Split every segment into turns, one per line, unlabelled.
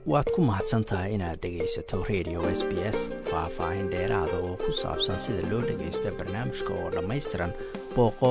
waad ku mahadsantahay inaad dhegaysato radio SBS faah-faahin dheeraada oo ku saabsan sida loo dhagaysto barnaamijka oo dhammaystiran booqo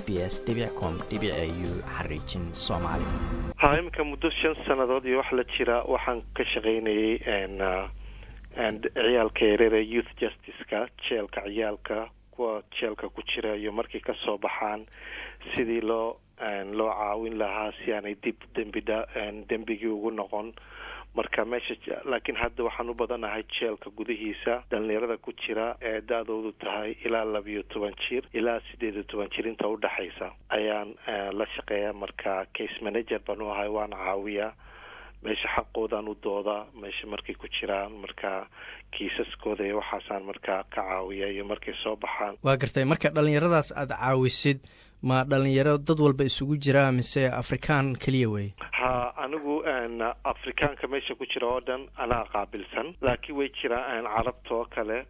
sbs.com.au/soomaali.
iminka muddo 5 sannadood iyo wax la jira waxaan ka shaqaynayay ciyaalka yareer ee youth justice-ka jeelka ciyaalka kuwa jeelka ku jira iyo markay ka soo baxaan sidii loo caawin lahaa si aanay dib dembigii ugu noqon. marka meesha laakiin hadda waxaan u badanahay jeelka gudihiisa dhalinyarada ku jira ee da-doodu tahay ilaa 12 jir ilaa 18 jir inta u dhaxaysa ayaan la shaqeeyaa. marka case manager baan u ahay, waan caawiyaa meesha xaqoodan u dooda meesha markay ku jiraan, marka kiisaskooda iyo waxaasaan markaa ka caawiya iyo markay soo baxaan.
waa gartay. marka dhalinyaradaas aad caawisid ma dhalinyaro dad walba isugu jiraa mise afrikaan keliya wey?
anigu afrikaanka meesha ku jira oo dhan anaa qaabilsan, laakiin way jiraan carabtoo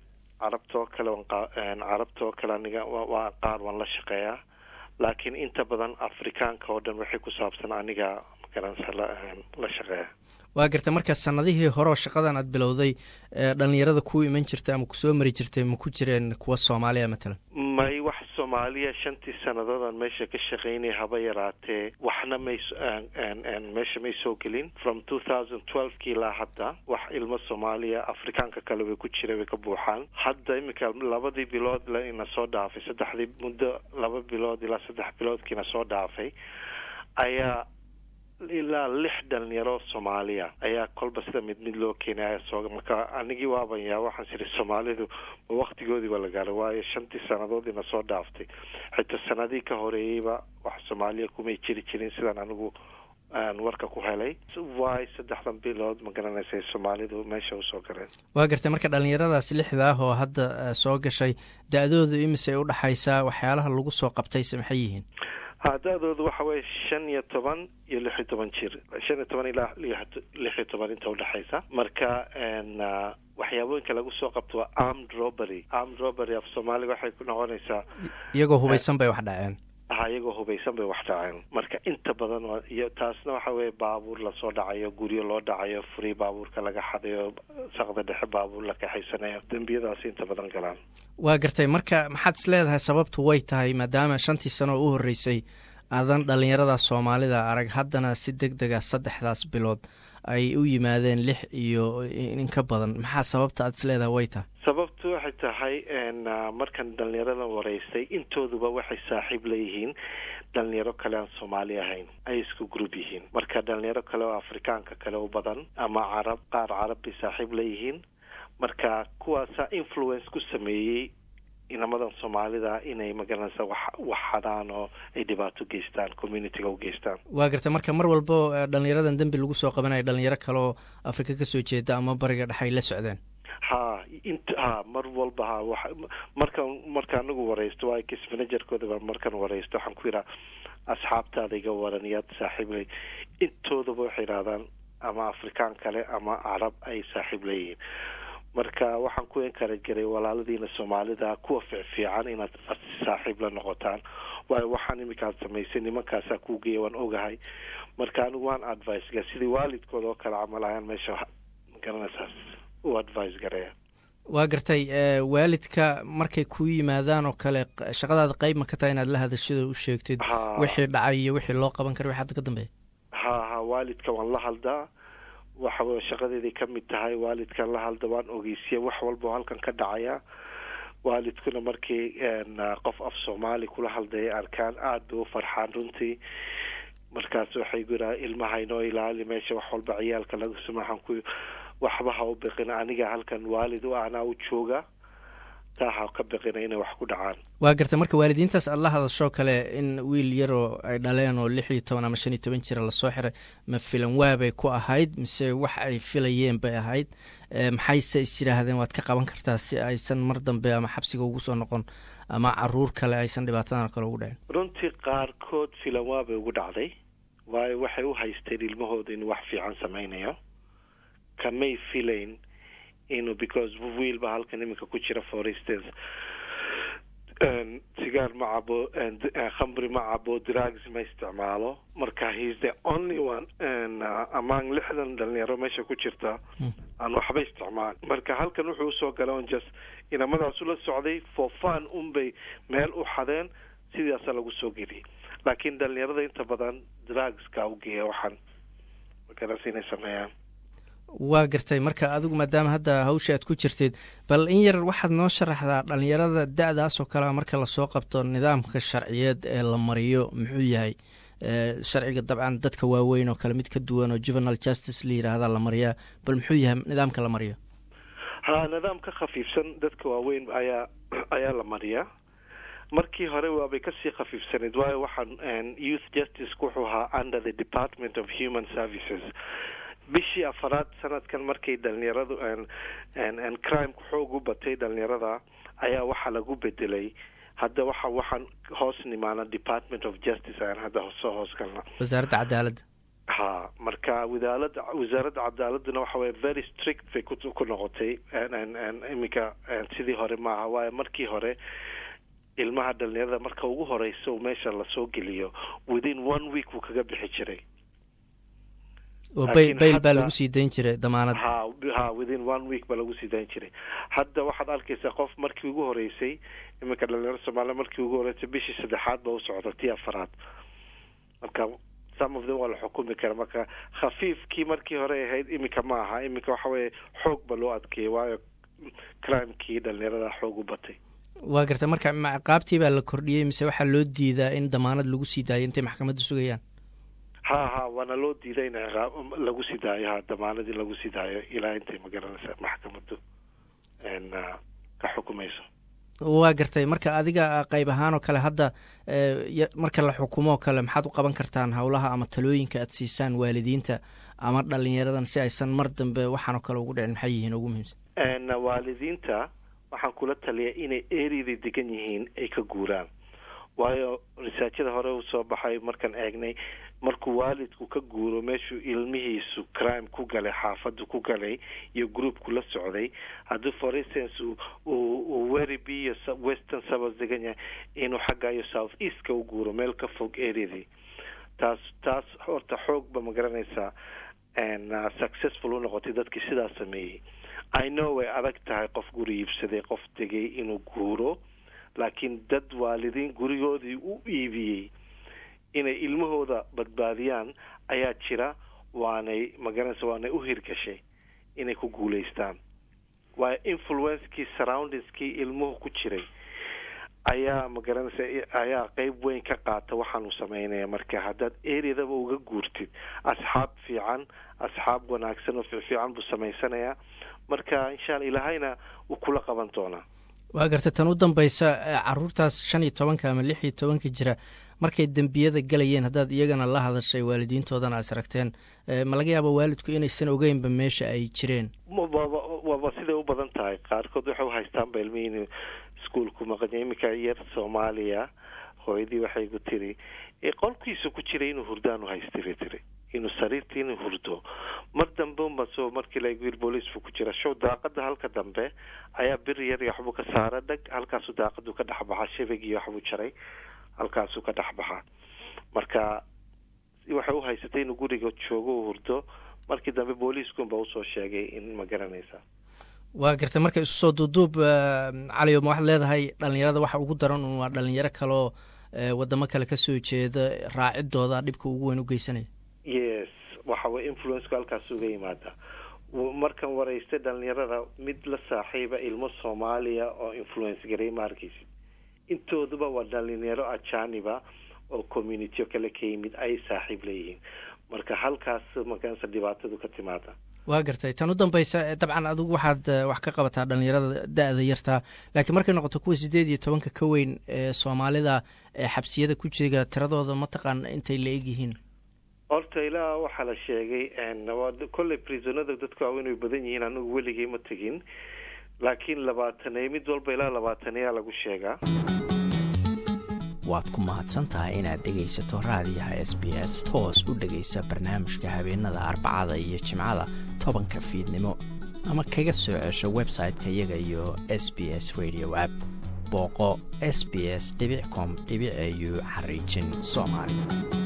kale aniga waa qaar waan la shaqeeyaa, laakiin inta badan afrikaanka oo dhan waxay ku saabsan aniga la shaqeeya.
waa gartay. marka sanadihii horeo shaqadan aad bilowday dhalinyarada ku iman jirtay ama kusoo mari jirtay ma ku jireen kuwa soomaaliya matalan?
may wax soomaaliya 5 sanadoodan meesha ka shaqaynay haba yaraatee waxna meesha may soo gelin. from 2012 ilaa hadda wax ilmo soomaaliya afrikaanka kale way ku jira, way ka buuxaan. hadda iminka 2 bilood ina soo dhaafay 3 muddo 2 bilood ilaa 3 biloodkiina soo dhaafay ayaa ilaa 6 dhalinyaro Soomaaliya ayaa kolba sida mid loo keenaya soo. marka anigii waabanyaa waxaan siri Soomaalidu waqtigoodii waa la gaaray, waayo 5 sannadood ina soo dhaaftay. xitaa sanadii ka horeeyayba wax Soomaaliya kumay jirin sidaan anigu aan warka ku helay. waay 3 bilood ma garanaysay Soomaalidu meesha u soo galeen.
waa gartay. marka dhalinyaradaas 6 ah oo hadda soo gashay da-doodu imise u dhaxaysaa, waxyaalaha lagu soo qabtayse maxay yihiin?
da-doodu waxa weeye 15 iyo 16 jir, 15 ilaa 16 inta u dhaxaysa. marka waxyaabooyinka lagu soo qabto waa armed robbery af Soomaaliga waxay ku noqonaysaa
iyagoo hubaysan bay wax dhaceen.
iyagoo hubaysan bay wax dhaceen. marka inta badan iyo taasna waxa weeye baabuur la soo dhacayo, guryo loo dhacayo, free baabuurka laga xadayo, saqda dhexe baabuur la kaxaysanayo, dembiyadaas inta badan galaan.
waa gartay. marka maxaad is leedahay sababtu way tahay maadaama 5 sano u horreysay aadan dhalinyarada Soomaalida arag, haddana si degdega 3 bilood ay u yimaadeen 6 iyo in ka badan? maxaa sababta aad is leedahay way tahay?
sababtu waxay tahay markan dhalinyarada wareystay intooduba waxay saaxiib leeyihiin dhalinyaro kale aan Soomaali ahayn, ay isku group yihiin. marka dhalinyaro kale oo afrikaanka kale u badan ama qaar carab saaxiib leeyihiin. marka kuwaasa influence ku sameeyey inamadan Soomaalida inay magaranaysa wax xadaan oo ay dhibaato geystaan, community-ga u geystaan.
waa gartay. marka mar walbo dhalinyaradan dembi lagu soo qabanayo dhalinyaro kale oo Afrika ka soo jeeda ama bariga dhexe ay la socdeen?
mar walba marka anigu wareysto waa case managerkooda baa markan wareysto waxaan ku yidhaa asxaabtaada iga waran yaad saaxiibley. intoodaba waxay yidhahdaan ama afrikaan kale ama carab ay saaxiib leeyihiin. marka waxaan ku encourage garay walaaladiina Soomaalida kuwa fiican inaad saaxiib la noqotaan, waayo waxaan iminkaad samaysay nimankaasaa kuu geeya waan ogahay. marka anigu waan advice ga sidii waalidkooda oo kale camal ayaan meesha garanaysaas u advice gareeya.
waa gartay. waalidka markay ku yimaadaan oo kale shaqadaada qayb ma ka tahay inaad la hadashada u sheegtid wixii dhacay iyo wixii loo qaban kara wixii hadda ka dambeeya?
waalidka waan la hadlaa, waxa shaqadeedii ka mid tahay. waalidkan la hadla waan ogeysiya wax walba oo halkan ka dhacaya. waalidkuna markii qof af Soomaali kula hadlaya arkaan aad bay u farxaan runtii. markaas waxay guraa ilmaha inoo ilaali meesha wax walba ciyaalka lagu samaxan ku waxba ha u biqin, aniga halkan waalid u anaa u jooga, taa ha ka biqina inay wax ku dhacaan.
waa gartay. marka waalidiintaas aad la hadashoo kale in wiil yaroo ay dhaleen oo 16 ama 15 jira lasoo xiray, ma filan waabay ku ahayd mise wax ay filayeen bay ahayd? maxayse is yidhaahdeen waad ka qaban kartaa si aysan mar dambe ama xabsiga ugu soo noqon ama caruur kale aysan dhibaatadan kale ugu dhacin?
runtii qaarkood filan waabay ugu dhacday, waayo waxay u haysteen ilmahooda inuu wax fiican samaynayo, kamay filayn inuu because wiilba halkan iminka ku jira for instance sigaar ma cabo, khamri ma cabo, drugs ma isticmaalo. Marka he's the only one among 60 dhalinyaro meesha ku jirta aan waxba isticmaal. Marka halkan wuxuu usoo galay on just inamadaas ula socday for fun unbay meel u xadeen sidaasa lagu soo geliyay. laakiin dhalinyarada inta badan drugska u geeya waxaan markaas inay sameeyaan.
waa gartay. marka adigu maadaama hadda hawsha aad ku jirteed, bal in yar waxaad noo sharaxdaa dhalinyarada da-daas oo kalea marka lasoo qabto nidaamka sharciyeed ee la mariyo muxuu yahay? sharciga dabcan dadka waaweyn oo kale mid ka duwan oo juvenile justice la yidhaahda la mariyaa, bal muxuu yahay nidaamka la mariyo?
nidaam ka khafiifsan dadka waaweyn ayaa la mariyaa. markii hore waabay kasii khafiifsaneed, waayo waxaan youth justice wuxuu ahaa under the Department of Human Services. bishii 4 sanadkan markay dhalinyaradu crime xoog u batay dhalinyarada ayaa waxaa lagu bedelay. hadda waxaan hoos nimaana Department of Justice ayaan hadda soo hoos galna,
wasaaradda cadaaladda.
marka wasaaradda cadaaladuna waxa way very strict bay ku noqotay. iminka sidii hore maaha, waayo markii hore ilmaha dhalinyarada marka ugu horeyso meesha lasoo geliyo within 1 week wuu kaga bixi jiray.
oo bayl baa lagu sii dayn jiray damaanad.
within 1 week baa lagu sii dayn jiray. hadda waxaad arkaysaa qof markii ugu horeysay iminka dhalinyarada Soomaaliya markii ugu horeysay bishii 3aad baa u socda tii 4aad. marka some of them waa la xukumi kara. marka khafiifkii markii hore ahayd iminka ma aha. iminka waxa weeye xoog ba loo adkeeyay, waayo crimekii dhalinyarada xoog u batay.
waa gartay. marka ciqaabtii baa la kordhiyey mise waxaa loo diidaa in damaanad lagu sii daayo intay maxkamadda sugayaan?
waana loo diiday in lagu sii daayo, damaanad in lagu sii daayo ilaa intay magaranaysa maxkamaddu ka xukumayso.
waa gartay. marka adiga qayb ahaan oo kale hadda marka la xukumo kale maxaad u qaban kartaan howlaha ama talooyinka aad siisaan waalidiinta ama dhalinyaradan si aysan mar dambe waxaan oo kale ugu dhicin? maxay yihiin ugu muhiimsan?
waalidiinta waxaan kula taliya inay ereyaday degan yihiin ay ka guuraan, waayo risaajyada hore uu soo baxay markaan eegnay markuu waalidku ka guuro meeshuu ilmihiisu crime ku galay, xaafadu ku galay iyo groupku la socday, hadduu for instance uu Werribee iyo Western Suburbs degan yahay inuu xagga iyo South East-ka u guuro meel ka fog ereyadii. taas horta xoog ba magaranaysaa successful u noqotay dadkii sidaas sameeyey. I know way adag tahay qof guri iibsaday, qof tegay inuu guuro, laakiin dad waalidiin gurigoodii u iibiyey inay ilmahooda badbaadiyaan ayaa jira, waanay u hirgashay inay ku guulaystaan. waayo influencekii surroundingskii ilmuhu ku jiray ayaa qayb weyn ka qaata waxaanu samaynaya. marka haddaad eryadaba uga guurtid, asxaab fiican, asxaab wanaagsan oo fiican buu samaysanayaa. marka insha alla ilaahayna wuu kula qaban doonaa.
waa gartay. tan u dambaysa caruurtaas 15 ama 16 jira markay dembiyada galayeen, haddaad iyagana la hadashay waalidiintoodana as aragteen, ma laga yaaba waalidku inaysan ogeynba meesha ay jireen?
waaba siday u badan tahay. qaarkood waxay u haystaanba ilmihii inuu iskuolku maqanya. iminka yar Soomaaliya hooyadii waxay ku tiri qolkiisa ku jiray inuu hurdaan u haystay tiri, inuu sariirtii inuu hurdo. mar dambe unbasoo markii lagu yiri booliisku ku jira show daaqada halka dambe ayaa bir yar iyo waxbuu ka saara dhag, halkaasuu daaqadu ka dhexbaxa, shabagii waxbuu jaray, halkaasuu ka dhexbaxa. marka waxay u haysatay inuu guriga joogo u hurdo. markii dambe booliiskunba usoo sheegay in ma garanaysa.
waa gartay. marka isu soo duuduub cali, ma waxaad leedahay dhalinyarada waxa ugu daran waa dhalinyaro kaleoo wadamo kale ka soo jeeda, raacidooda dhibka ugu weyn u geysanaya?
yes, waxa way influenceka halkaas uga yimaada. markan waraystay dhalinyarada mid la saaxiiba ilmo Soomaaliya oo influence garay ma arkaysid. intooduba waa dhalinyaro ajaaniba oo community kale ka yimid ay saaxiib leeyihiin. marka halkaas markaas dhibaatadu ka timaada.
waa gartay. tan u dambaysa dabcan adigu waxaad wax ka qabataa dhalinyarada da-da yartaa, laakiin markay noqoto kuwa 18 ka weyn ee Soomaalida ee xabsiyada ku jira, tiradooda ma taqaan intay la eg yihiin?
horta ilaa waxaa la sheegay kolley prisonada dadku waaweyn way badan yihiin. anigu weligay ma tegin, laakiin 20 mid walba ilaa 20 ayaa lagu sheegaa.
waad ku mahadsantahay inaad dhegaysato raadiyaha SBS. toos u dhegaysa barnaamijka habeenada Arbacada iyo Jimcada 10 fiidnimo, ama kaga soo cesho website-ka iyaga iyo SBS Radio app. booqo sbs.com.au xariijin soomaali.